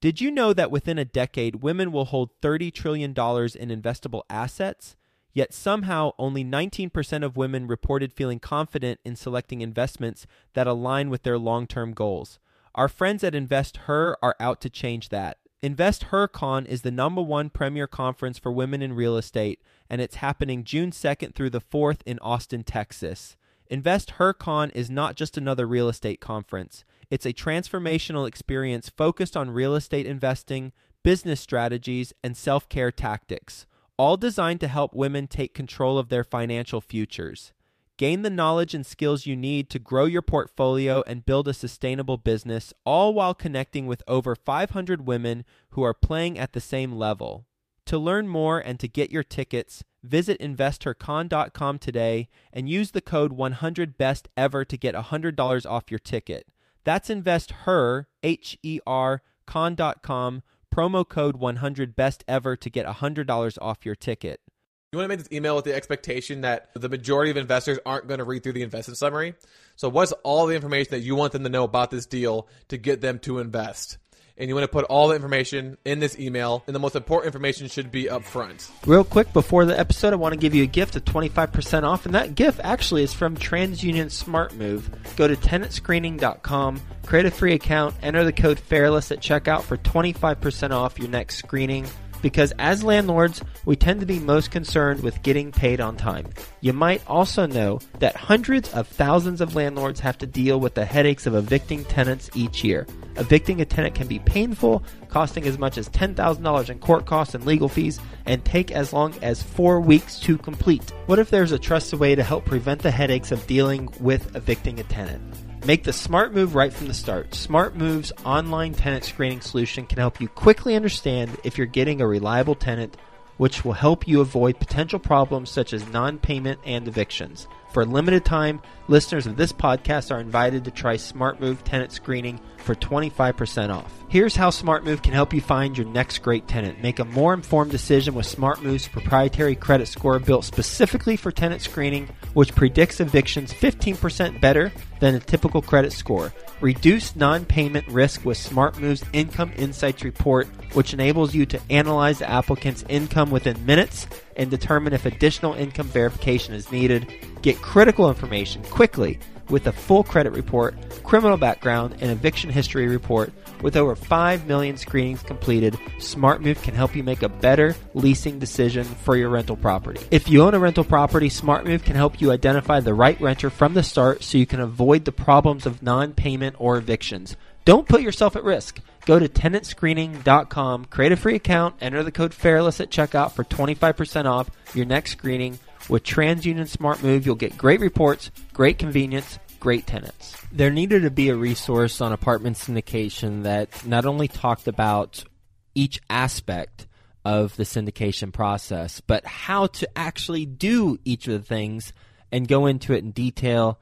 Did you know that within a decade, women will hold $30 trillion in investable assets? Yet somehow only 19% of women reported feeling confident in selecting investments that align with their long-term goals. Our friends at InvestHer are out to change that. InvestHerCon is the #1 premier conference for women in real estate, and it's happening June 2nd through the 4th in Austin, Texas. InvestHerCon is not just another real estate conference. It's a transformational experience focused on real estate investing, business strategies, and self-care tactics, all designed to help women take control of their financial futures. Gain the knowledge and skills you need to grow your portfolio and build a sustainable business, all while connecting with over 500 women who are playing at the same level. To learn more and to get your tickets, visit InvestHerCon.com today and use the code 100BESTEVER to get $100 off your ticket. That's InvestHer, H-E-R, con.com, promo code 100BESTEVER to get $100 off your ticket. You want to make this email with the expectation that the majority of investors aren't going to read through the investment summary. So what's all the information that you want them to know about this deal to get them to invest? And you want to put all the information in this email, and the most important information should be up front. Real quick, before the episode, I want to give you a gift of 25% off, and that gift actually is from TransUnion SmartMove. Go to tenantscreening.com, create a free account, enter the code FAIRLESS at checkout for 25% off your next screening. Because as landlords, we tend to be most concerned with getting paid on time. You might also know that hundreds of thousands of landlords have to deal with the headaches of evicting tenants each year. Evicting a tenant can be painful, costing as much as $10,000 in court costs and legal fees, and take as long as 4 weeks to complete. What if there's a trusted way to help prevent the headaches of dealing with evicting a tenant? Make the smart move right from the start. SmartMove's online tenant screening solution can help you quickly understand if you're getting a reliable tenant, which will help you avoid potential problems such as non-payment and evictions. For a limited time, listeners of this podcast are invited to try SmartMove tenant screening for 25% off. Here's how SmartMove can help you find your next great tenant. Make a more informed decision with SmartMove's proprietary credit score built specifically for tenant screening, which predicts evictions 15% better than a typical credit score. Reduce non-payment risk with SmartMove's Income Insights report, which enables you to analyze the applicant's income within minutes and determine if additional income verification is needed. Get critical information quickly with a full credit report, criminal background, and eviction history report. With over 5 million screenings completed, SmartMove can help you make a better leasing decision for your rental property. If you own a rental property, SmartMove can help you identify the right renter from the start so you can avoid the problems of non-payment or evictions. Don't put yourself at risk. Go to tenantscreening.com, create a free account, enter the code FAIRLESS at checkout for 25% off your next screening. With TransUnion SmartMove, you'll get great reports, great convenience, great tenants. There needed to be a resource on apartment syndication that not only talked about each aspect of the syndication process, but how to actually do each of the things and go into it in detail.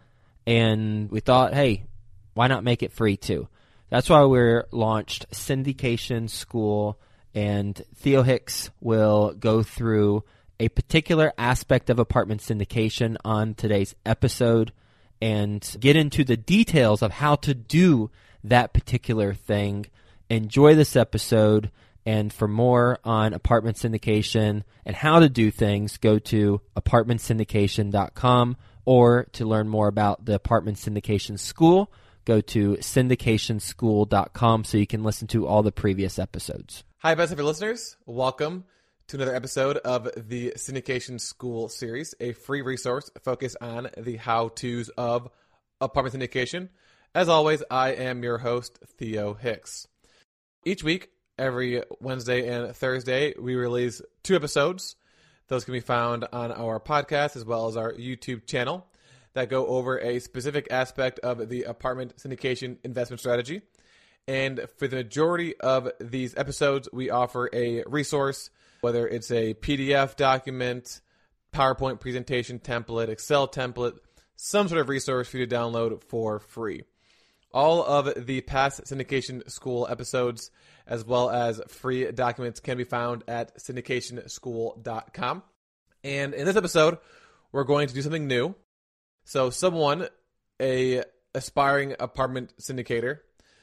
And we thought, hey, why not make it free too? That's why we launched Syndication School, and Theo Hicks will go through a particular aspect of apartment syndication on today's episode and get into the details of how to do that particular thing. Enjoy this episode, and for more on apartment syndication and how to do things, go to apartmentsyndication.com, or to learn more about the Apartment Syndication School, go to syndicationschool.com so you can listen to all the previous episodes. Hi, Best Ever listeners. Welcome to another episode of the Syndication School series, a free resource focused on the how-tos of apartment syndication. As always, I am your host, Theo Hicks. Each week, every Wednesday and Thursday, we release 2 episodes. Those can be found on our podcast as well as our YouTube channel that go over a specific aspect of the apartment syndication investment strategy. And for the majority of these episodes, we offer a resource, whether it's a PDF document, PowerPoint presentation template, Excel template, some sort of resource for you to download for free. All of the past Syndication School episodes, as well as free documents, can be found at syndicationschool.com. And in this episode, we're going to do something new. So someone, a aspiring apartment syndicator,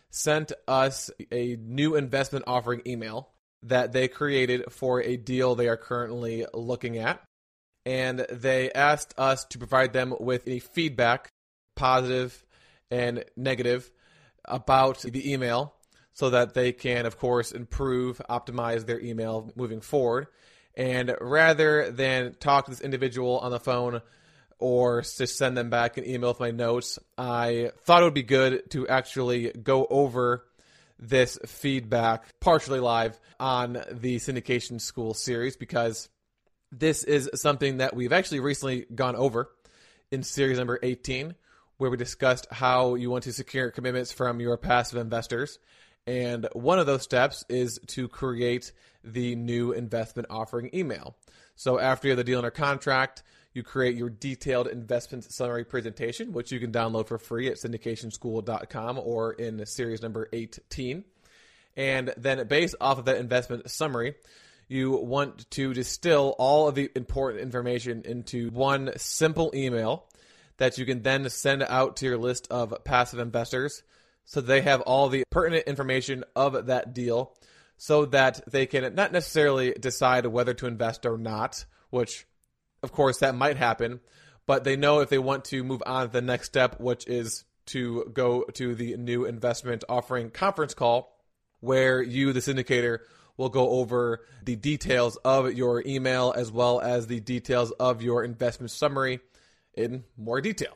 sent us a new investment offering email that they created for a deal they are currently looking at. And they asked us to provide them with any feedback, positive and negative, about the email so that they can, of course, improve, optimize their email moving forward. And rather than talk to this individual on the phone or just send them back an email with my notes, I thought it would be good to actually go over this feedback partially live on the Syndication School series, because this is something that we've actually recently gone over in series number 18, where we discussed how you want to secure commitments from your passive investors. And one of those steps is to create the new investment offering email. So after you have the deal under contract, you create your detailed investment summary presentation, which you can download for free at syndicationschool.com or in series number 18. And then based off of that investment summary, you want to distill all of the important information into one simple email that you can then send out to your list of passive investors so they have all the pertinent information of that deal so that they can not necessarily decide whether to invest or not, which, of course, that might happen, but they know if they want to move on to the next step, which is to go to the new investment offering conference call, where you, the syndicator, will go over the details of your email as well as the details of your investment summary in more detail.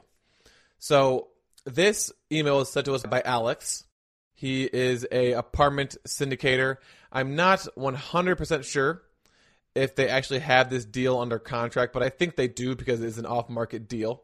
So this email is sent to us by Alex. He is an apartment syndicator. I'm not 100% sure if they actually have this deal under contract, but I think they do because it's an off-market deal.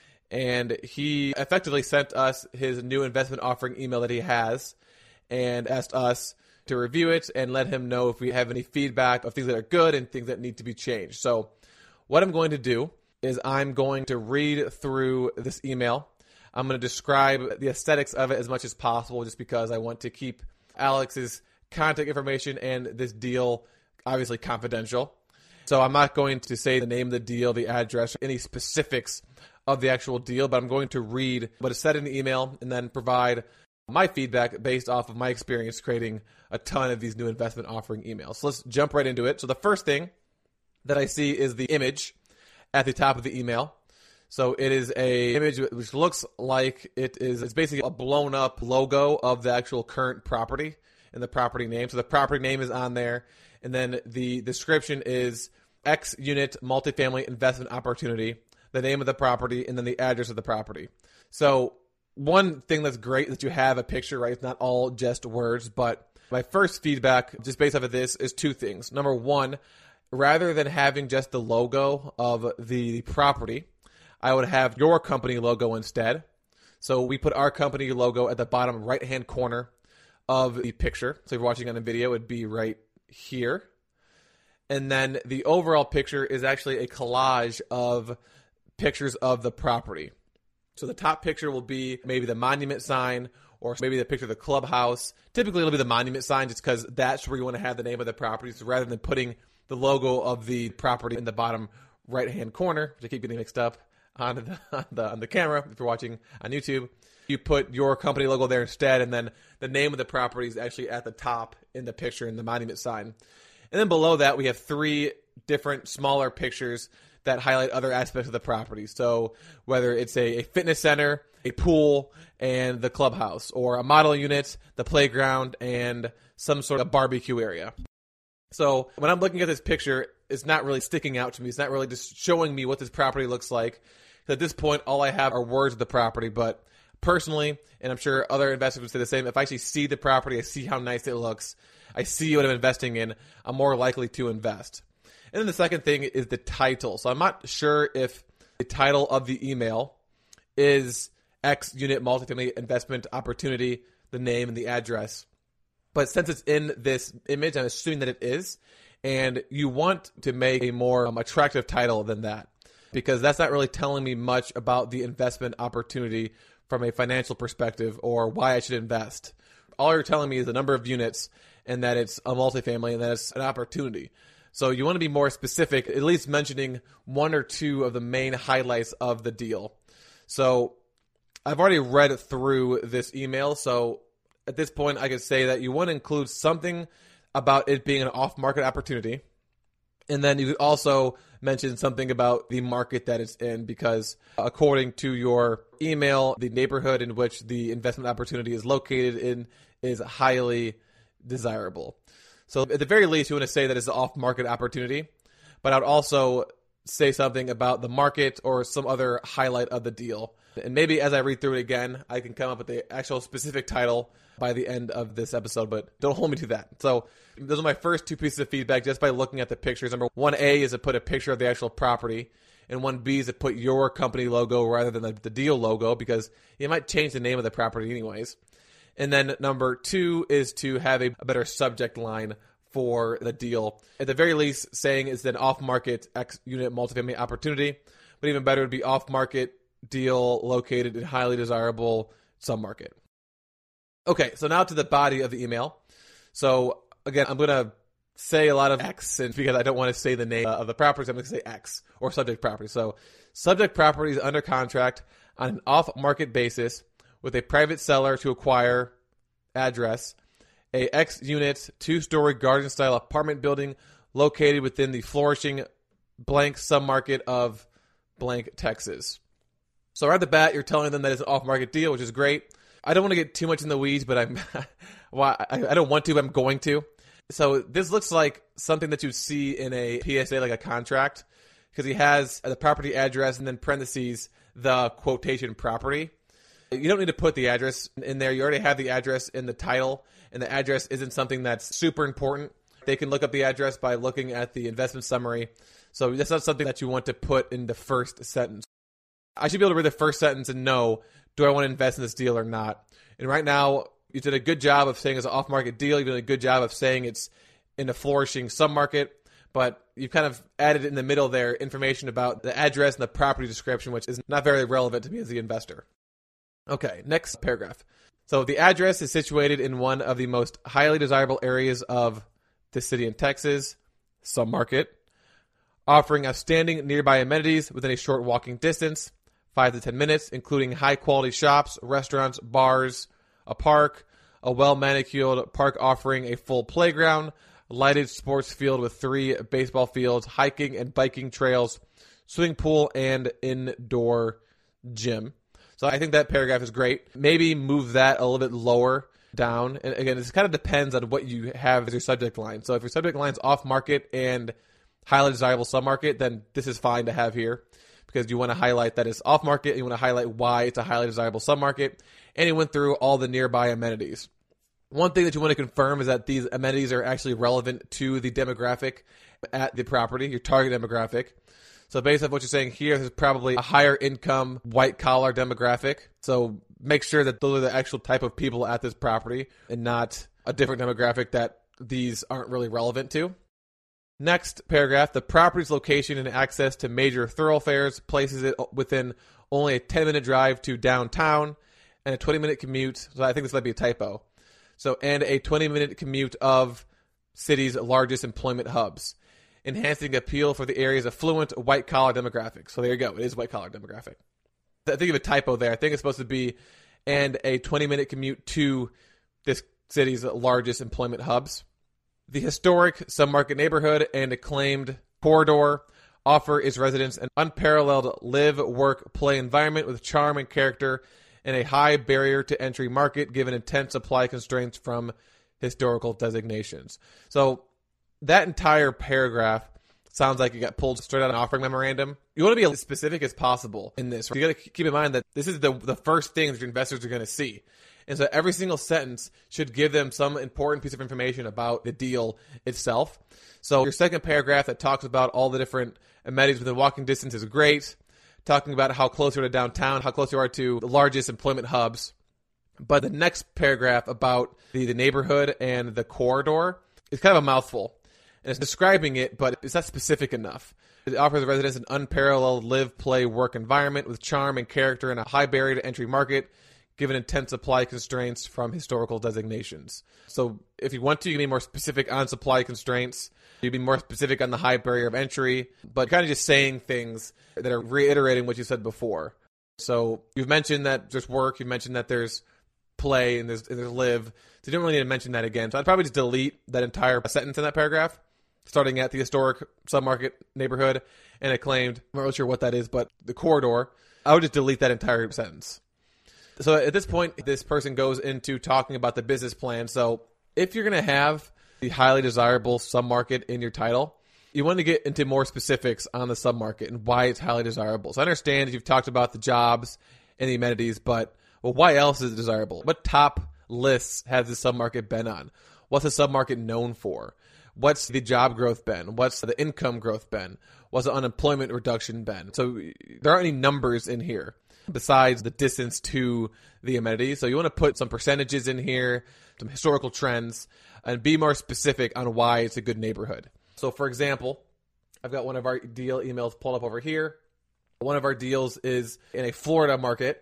And he effectively sent us his new investment offering email that he has and asked us to review it and let him know if we have any feedback of things that are good and things that need to be changed. So what I'm going to do is I'm going to read through this email. I'm going to describe the aesthetics of it as much as possible just because I want to keep Alex's contact information and this deal obviously confidential. So I'm not going to say the name of the deal, the address, or any specifics of the actual deal, but I'm going to read what is said in the email and then provide my feedback based off of my experience creating a ton of these new investment offering emails. So let's jump right into it. So the first thing that I see is the image at the top of the email. So it is a image which looks like it's basically a blown up logo of the actual current property and the property name. So the property name is on there. And then the description is X unit multifamily investment opportunity, the name of the property, and then the address of the property. So one thing that's great is that you have a picture, right? It's not all just words, but my first feedback just based off of this is two things. Number one, rather than having just the logo of the property, I would have your company logo instead. So we put our company logo at the bottom right-hand corner of the picture. So if you're watching on a video, it'd be right here. And then the overall picture is actually a collage of pictures of the property. So the top picture will be maybe the monument sign or maybe the picture of the clubhouse. Typically it'll be the monument sign just because that's where you want to have the name of the property. So rather than putting the logo of the property in the bottom right-hand corner, which I keep getting mixed up on the camera if you're watching on YouTube, you put your company logo there instead, and then the name of the property is actually at the top in the picture in the monument sign. And then below that, we have three different smaller pictures that highlight other aspects of the property. So whether it's a fitness center, a pool, and the clubhouse, or a model unit, the playground, and some sort of barbecue area. So when I'm looking at this picture, it's not really sticking out to me. It's not really just showing me what this property looks like. At this point, all I have are words of the property. But personally, and I'm sure other investors would say the same, if I actually see the property, I see how nice it looks, I see what I'm investing in, I'm more likely to invest. And then the second thing is the title. So I'm not sure if the title of the email is X unit multifamily investment opportunity, the name and the address. But since it's in this image, I'm assuming that it is. And you want to make a more attractive title than that, because that's not really telling me much about the investment opportunity from a financial perspective or why I should invest. All you're telling me is the number of units and that it's a multifamily and that it's an opportunity. So you want to be more specific, at least mentioning one or two of the main highlights of the deal. So I've already read through this email, so at this point, I could say that you want to include something about it being an off-market opportunity. And then you could also mention something about the market that it's in, because according to your email, the neighborhood in which the investment opportunity is located in is highly desirable. So at the very least, you want to say that it's an off-market opportunity, but I would also say something about the market or some other highlight of the deal. And maybe as I read through it again, I can come up with the actual specific title by the end of this episode, but don't hold me to that. So those are my first two pieces of feedback just by looking at the pictures. Number 1A is to put a picture of the actual property, and 1B is to put your company logo rather than the deal logo, because you might change the name of the property anyways. And then number 2 is to have a better subject line for the deal. At the very least, saying it's an off-market X unit multifamily opportunity, but even better would be off-market deal located in highly desirable submarket. Okay, so now to the body of the email. So again, I'm going to say a lot of X, and because I don't want to say the name of the properties, I'm going to say X, or subject property. So subject property is under contract on an off-market basis with a private seller to acquire address, a X unit 2-story garden-style apartment building located within the flourishing blank submarket of blank, Texas. So right at the bat, you're telling them that it's an off-market deal, which is great. I don't want to get too much in the weeds, but I don't want to, but I'm going to. So this looks like something that you'd see in a PSA, like a contract, because he has the property address and then parentheses, the quotation property. You don't need to put the address in there. You already have the address in the title, and the address isn't something that's super important. They can look up the address by looking at the investment summary. So that's not something that you want to put in the first sentence. I should be able to read the first sentence and know, do I want to invest in this deal or not? And right now, you did a good job of saying it's an off-market deal. You did a good job of saying it's in a flourishing submarket, but you've kind of added in the middle there information about the address and the property description, which is not very relevant to me as the investor. Okay, next paragraph. So the address is situated in one of the most highly desirable areas of the city in Texas, submarket, offering outstanding nearby amenities within a short walking distance, 5 to 10 minutes, including high-quality shops, restaurants, bars, a park, a well-manicured park offering a full playground, lighted sports field with 3 baseball fields, hiking and biking trails, swimming pool, and indoor gym. So I think that paragraph is great. Maybe move that a little bit lower down. And again, this kind of depends on what you have as your subject line. So if your subject line is off-market and highly desirable submarket, then this is fine to have here, because you want to highlight that it's off-market, you want to highlight why it's a highly desirable submarket, and you went through all the nearby amenities. One thing that you want to confirm is that these amenities are actually relevant to the demographic at the property, your target demographic. So based on what you're saying here, there's probably a higher income, white-collar demographic. So make sure that those are the actual type of people at this property and not a different demographic that these aren't really relevant to. Next paragraph, the property's location and access to major thoroughfares places it within only a 10-minute drive to downtown and a 20-minute commute. So I think this might be a typo. So, and a 20-minute commute of city's largest employment hubs, enhancing appeal for the area's affluent white-collar demographic. So there you go. It is white-collar demographic. I think of a typo there. I think it's supposed to be, and a 20-minute commute to this city's largest employment hubs. The historic submarket neighborhood and acclaimed corridor offer its residents an unparalleled live, work, play environment with charm and character and a high barrier to entry market given intense supply constraints from historical designations. So that entire paragraph sounds like it got pulled straight out of an offering memorandum. You want to be as specific as possible in this. You got to keep in mind that this is the first thing that your investors are going to see. And so every single sentence should give them some important piece of information about the deal itself. So your second paragraph that talks about all the different amenities within walking distance is great. Talking about how close you are to downtown, how close you are to the largest employment hubs. But the next paragraph about the neighborhood and the corridor is kind of a mouthful. And it's describing it, but it's not specific enough. It offers the residents an unparalleled live, play, work environment with charm and character and a high barrier to entry market, given intense supply constraints from historical designations. So if you want to, you can be more specific on supply constraints. You can be more specific on the high barrier of entry, but kind of just saying things that are reiterating what you said before. So you've mentioned that there's work. You've mentioned that there's play and there's live. So you don't really need to mention that again. So I'd probably just delete that entire sentence in that paragraph, starting at the historic submarket neighborhood and acclaimed. I'm not really sure what that is, but the corridor. I would just delete that entire sentence. So at this point, this person goes into talking about the business plan. So if you're going to have the highly desirable submarket in your title, you want to get into more specifics on the submarket and why it's highly desirable. So I understand you've talked about the jobs and the amenities, but why else is it desirable? What top lists has the submarket been on? What's the submarket known for? What's the job growth been? What's the income growth been? What's the unemployment reduction been? So there aren't any numbers in here besides the distance to the amenities. So you want to put some percentages in here, some historical trends, and be more specific on why it's a good neighborhood. So for example, I've got one of our deal emails pulled up over here. One of our deals is in a Florida market,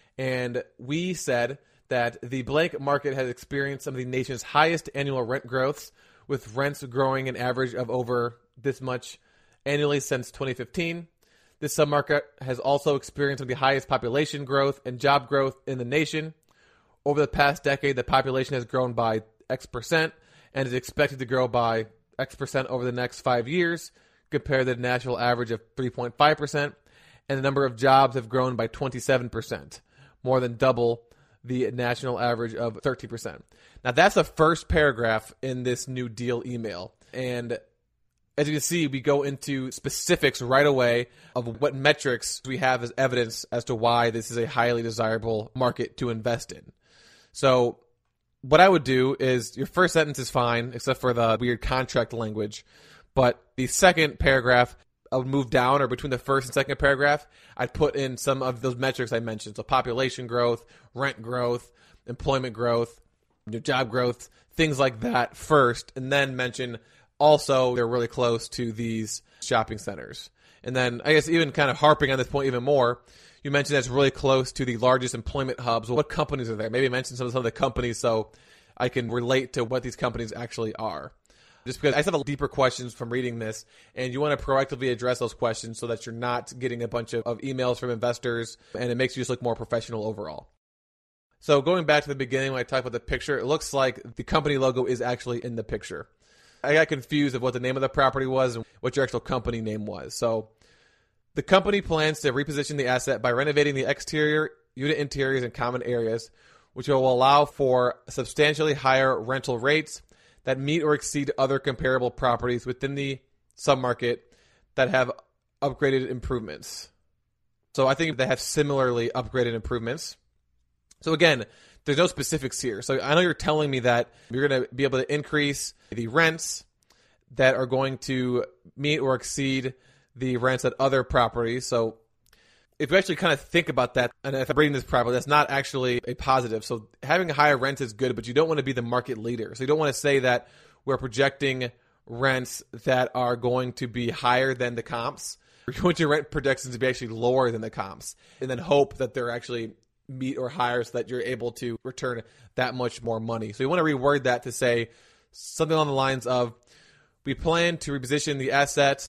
and we said that the blank market has experienced some of the nation's highest annual rent growths, with rents growing an average of over this much annually since 2015. This submarket has also experienced some of the highest population growth and job growth in the nation. Over the past decade, the population has grown by X percent and is expected to grow by X percent over the next 5 years, compared to the national average of 3.5%, and the number of jobs have grown by 27%, more than double the national average of 13%. Now, that's the first paragraph in this new deal email. And as you can see, we go into specifics right away of what metrics we have as evidence as to why this is a highly desirable market to invest in. So what I would do is, your first sentence is fine, except for the weird contract language. But the second paragraph, I would move down, or between the first and second paragraph, I'd put in some of those metrics I mentioned. So population growth, rent growth, employment growth, job growth, things like that first, and then mention also they're really close to these shopping centers. And then I guess even kind of harping on this point even more, you mentioned that's really close to the largest employment hubs. Well, what companies are there? Maybe mention some of the companies so I can relate to what these companies actually are. Just because I just have deeper questions from reading this, and you want to proactively address those questions so that you're not getting a bunch of emails from investors, and it makes you just look more professional overall. So going back to the beginning when I talked about the picture, it looks like the company logo is actually in the picture. I got confused of what the name of the property was and what your actual company name was. So the company plans to reposition the asset by renovating the exterior, unit interiors, and common areas, which will allow for substantially higher rental rates that meet or exceed other comparable properties within the submarket that have upgraded improvements. So I think they have similarly upgraded improvements. So again, there's no specifics here. So I know you're telling me that you're going to be able to increase the rents that are going to meet or exceed the rents at other properties. So if you actually kind of think about that, and if I'm reading this properly, that's not actually a positive. So having higher rents is good, but you don't want to be the market leader. So you don't want to say that we're projecting rents that are going to be higher than the comps. You want your rent projections to be actually lower than the comps, and then hope that they're actually meet or higher so that you're able to return that much more money. So you want to reword that to say something along the lines of, we plan to reposition the assets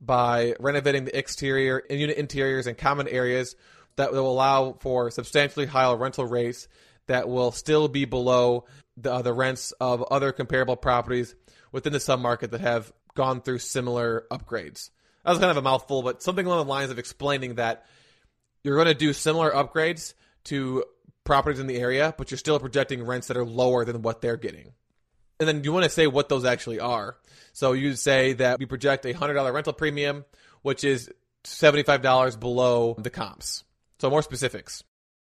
by renovating the exterior and unit interiors and common areas that will allow for substantially higher rental rates that will still be below the rents of other comparable properties within the submarket that have gone through similar upgrades. That was kind of a mouthful, but something along the lines of explaining that you're going to do similar upgrades to properties in the area, but you're still projecting rents that are lower than what they're getting. And then you want to say what those actually are. So you say that we project a $100 rental premium, which is $75 below the comps. So more specifics.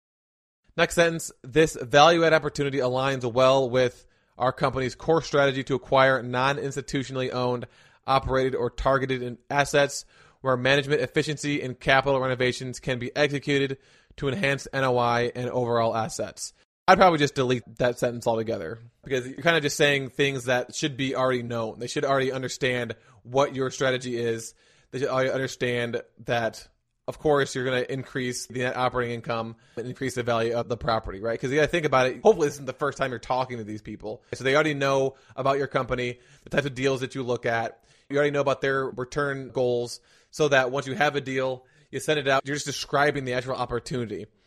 Next sentence, this value-add opportunity aligns well with our company's core strategy to acquire non-institutionally owned, operated, or targeted assets where management efficiency and capital renovations can be executed to enhance NOI and overall assets. I'd probably just delete that sentence altogether, because you're kind of just saying things that should be already known. They should already understand what your strategy is. They should already understand that, of course, you're going to increase the net operating income and increase the value of the property, right? Because you got to think about it. Hopefully, this isn't the first time you're talking to these people. So they already know about your company, the types of deals that you look at. You already know about their return goals, so that once you have a deal, you send it out, you're just describing the actual opportunity.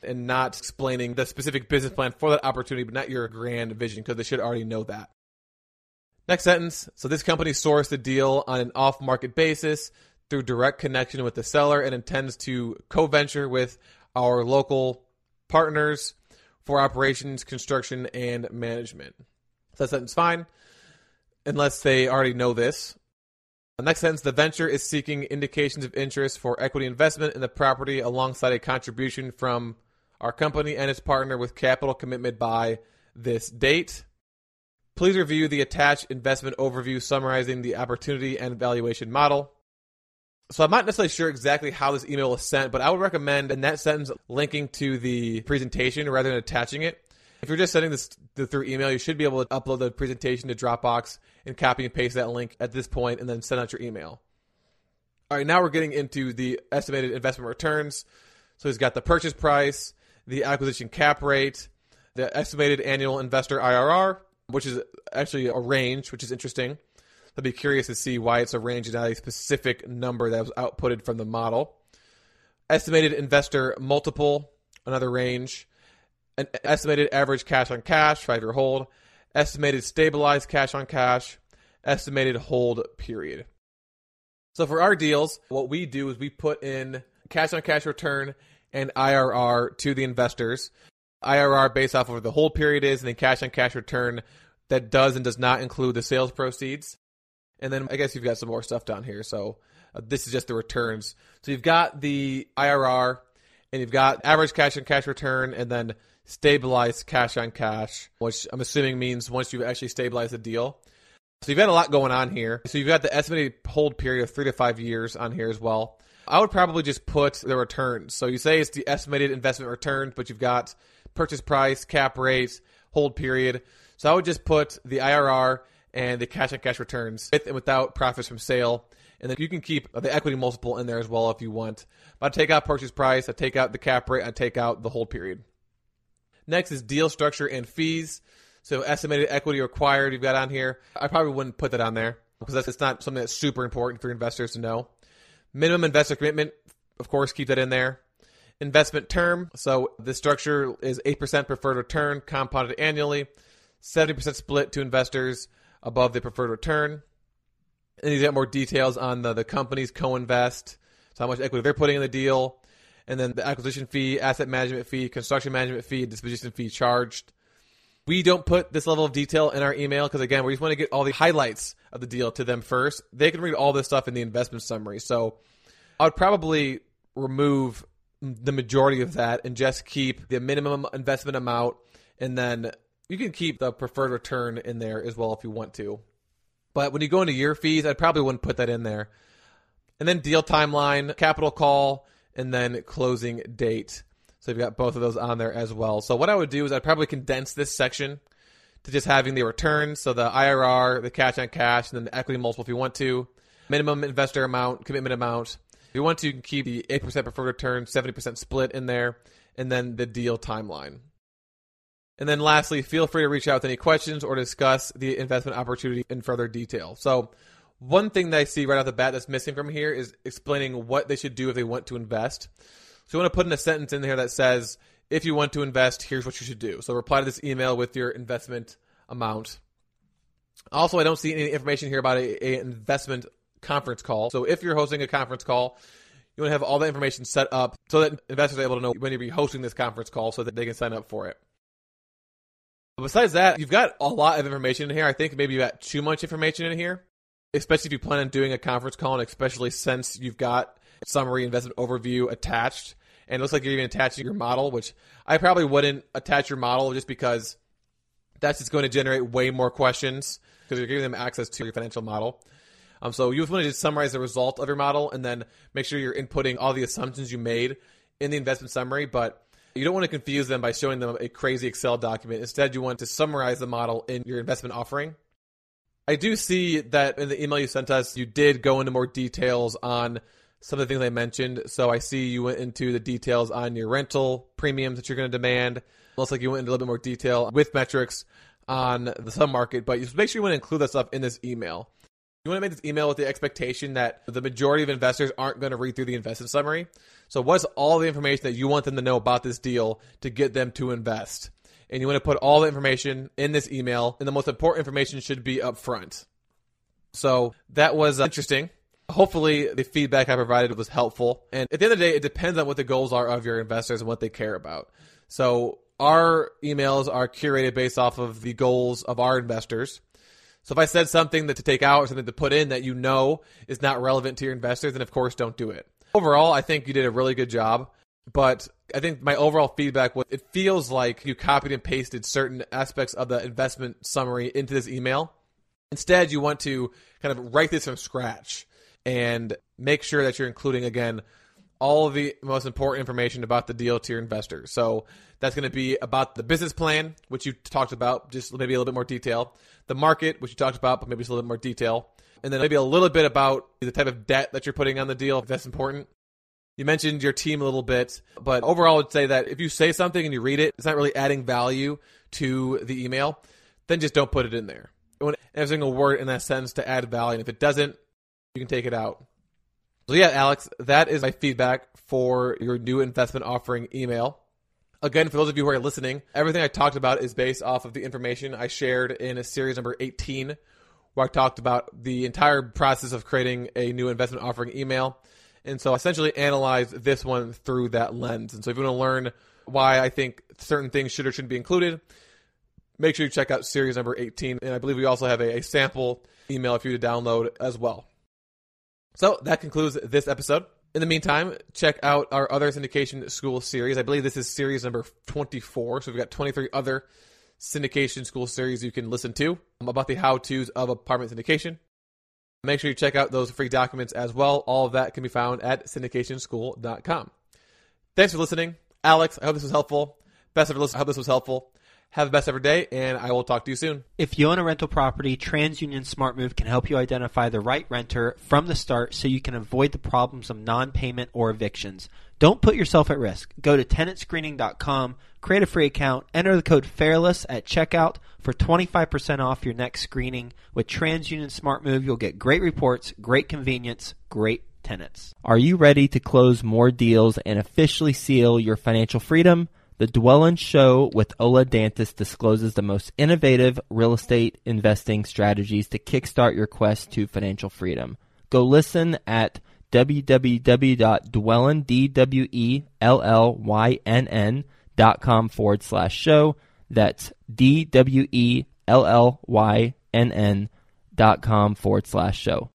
and not explaining the specific business plan for that opportunity, but not your grand vision, because they should already know that. Next sentence. So this company sourced the deal on an off-market basis through direct connection with the seller and intends to co-venture with our local partners for operations, construction, and management. So that sentence is fine, unless they already know this. The next sentence, the venture is seeking indications of interest for equity investment in the property alongside a contribution from our company and its partner with capital commitment by this date. Please review the attached investment overview summarizing the opportunity and valuation model. So I'm not necessarily sure exactly how this email was sent, but I would recommend in that sentence linking to the presentation rather than attaching it. If you're just sending this through email, you should be able to upload the presentation to Dropbox and copy and paste that link at this point and then send out your email. All right, now we're getting into the estimated investment returns. So he's got the purchase price, the acquisition cap rate, the estimated annual investor IRR, which is actually a range, which is interesting. I'd be curious to see why it's a range and not a specific number that was outputted from the model. Estimated investor multiple, another range. An estimated average cash on cash, 5-year hold. Estimated stabilized cash on cash. Estimated hold period. So for our deals, what we do is we put in cash on cash return and IRR to the investors. IRR based off of what the hold period is, and then cash on cash return that does and does not include the sales proceeds. And then I guess you've got some more stuff down here. So this is just the returns. So you've got the IRR, and you've got average cash on cash return, and then stabilized cash on cash, which I'm assuming means once you've actually stabilized the deal. So you've got a lot going on here. So you've got the estimated hold period of 3 to 5 years on here as well. I would probably just put the returns. So you say it's the estimated investment returns, but you've got purchase price, cap rate, hold period. So I would just put the IRR and the cash on cash returns with and without profits from sale. And then you can keep the equity multiple in there as well if you want. But I'd take out purchase price, I'd take out the cap rate, I'd take out the hold period. Next is deal structure and fees. So estimated equity required you've got on here. I probably wouldn't put that on there because it's not something that's super important for investors to know. Minimum investor commitment, of course, keep that in there. Investment term. So this structure is 8% preferred return compounded annually, 70% split to investors above the preferred return. And you get more details on the company's co-invest, so how much equity they're putting in the deal, and then the acquisition fee, asset management fee, construction management fee, disposition fee charged. We don't put this level of detail in our email because, again, we just want to get all the highlights of the deal to them first. They can read all this stuff in the investment summary. So I would probably remove the majority of that and just keep the minimum investment amount, and then you can keep the preferred return in there as well if you want to. But when you go into year fees, I probably wouldn't put that in there. And then deal timeline, capital call, and then closing date. So you've got both of those on there as well. So what I would do is I'd probably condense this section to just having the returns. So the IRR, the cash on cash, and then the equity multiple if you want to. Minimum investor amount, commitment amount. If you want to, you can keep the 8% preferred return, 70% split in there, and then the deal timeline. And then lastly, feel free to reach out with any questions or discuss the investment opportunity in further detail. So one thing that I see right off the bat that's missing from here is explaining what they should do if they want to invest. So you want to put in a sentence in here that says, if you want to invest, here's what you should do. So reply to this email with your investment amount. Also, I don't see any information here about an investment conference call. So if you're hosting a conference call, you want to have all the information set up so that investors are able to know when you'll be hosting this conference call so that they can sign up for it. But besides that, you've got a lot of information in here. I think maybe you got too much information in here, especially if you plan on doing a conference call, and especially since you've got summary investment overview attached. And it looks like you're even attaching your model, which I probably wouldn't attach your model just because that's just going to generate way more questions because you're giving them access to your financial model. So you want to just summarize the result of your model and then make sure you're inputting all the assumptions you made in the investment summary, but you don't want to confuse them by showing them a crazy Excel document. Instead, you want to summarize the model in your investment offering. I do see that in the email you sent us, you did go into more details on some of the things I mentioned. So I see you went into the details on your rental premiums that you're going to demand. It looks like you went into a little bit more detail with metrics on the submarket, but you make sure you want to include that stuff in this email. You want to make this email with the expectation that the majority of investors aren't going to read through the investment summary. So what's all the information that you want them to know about this deal to get them to invest? And you want to put all the information in this email, and the most important information should be up front. So that was interesting. Hopefully the feedback I provided was helpful. And at the end of the day, it depends on what the goals are of your investors and what they care about. So our emails are curated based off of the goals of our investors. So if I said something that to take out or something to put in that you know is not relevant to your investors, then of course don't do it. Overall, I think you did a really good job. But I think my overall feedback was it feels like you copied and pasted certain aspects of the investment summary into this email. Instead, you want to kind of write this from scratch and make sure that you're including, again, all of the most important information about the deal to your investors. So that's going to be about the business plan, which you talked about, just maybe a little bit more detail. The market, which you talked about, but maybe just a little bit more detail. And then maybe a little bit about the type of debt that you're putting on the deal, if that's important. You mentioned your team a little bit, but overall I would say that if you say something and you read it, it's not really adding value to the email, then just don't put it in there. You want every single word in that sentence to add value, and if it doesn't, you can take it out. So yeah, Alex, that is my feedback for your new investment offering email. Again, for those of you who are listening, everything I talked about is based off of the information I shared in a series number 18, where I talked about the entire process of creating a new investment offering email. And so I essentially analyze this one through that lens. And so if you want to learn why I think certain things should or shouldn't be included, make sure you check out series number 18. And I believe we also have a sample email for you to download as well. So that concludes this episode. In the meantime, check out our other syndication school series. I believe this is series number 24. So we've got 23 other syndication school series you can listen to about the how-tos of apartment syndication. Make sure you check out those free documents as well. All of that can be found at syndicationschool.com. Thanks for listening. Alex, I hope this was helpful. Best ever listen. I hope this was helpful. Have the best ever day, and I will talk to you soon. If you own a rental property, TransUnion SmartMove can help you identify the right renter from the start so you can avoid the problems of non-payment or evictions. Don't put yourself at risk. Go to tenantscreening.com, create a free account, enter the code FAIRLESS at checkout for 25% off your next screening. With TransUnion SmartMove, you'll get great reports, great convenience, great tenants. Are you ready to close more deals and officially seal your financial freedom? The Dwellin Show with Ola Dantis discloses the most innovative real estate investing strategies to kickstart your quest to financial freedom. Go listen at www.dwellyn.com/show. That's DWELLYNN.com/show.